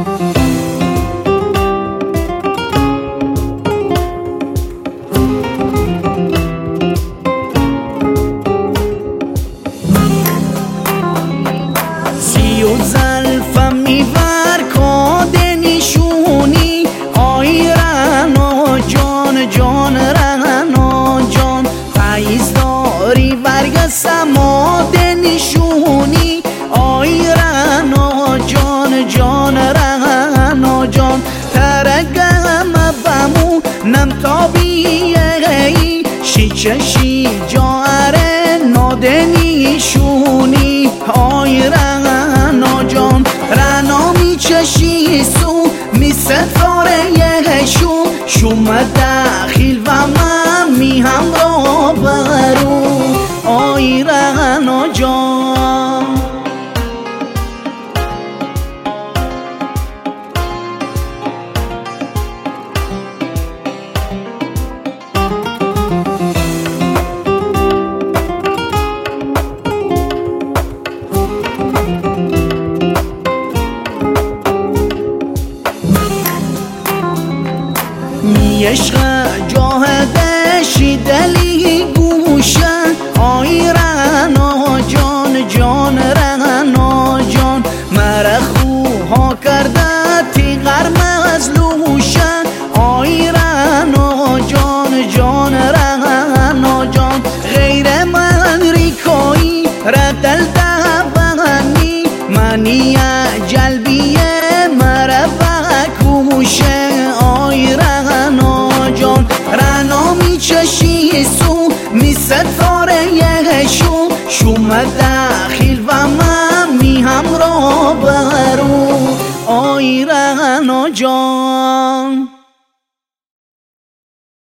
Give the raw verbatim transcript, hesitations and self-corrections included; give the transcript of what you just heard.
زلفم میبر کاده نشونی آی رنا جان جان رنا جان فیض داری برگ سماده نشونی آی رنا جان جان رنا جان ترگم بمو نمتابی شیچشی جاره ناده نشونی آی رنا جان رنا میچشی سو می ستاره شو شوم داخل و من می هم رو برو آی رنا جان عشق جاهدشی دلی گوشه آی رنا جان جان رنا جان مرا خوها کرده تیغر مزلوشه آی رنا جان جان رنا جان غیر من ریکایی ردل دبنی منی جلبیه مرا بکوشه آی رنا جان رنا میچشی سو می ستاره شو شوم داخل و من می هم رو برو آی رنا جان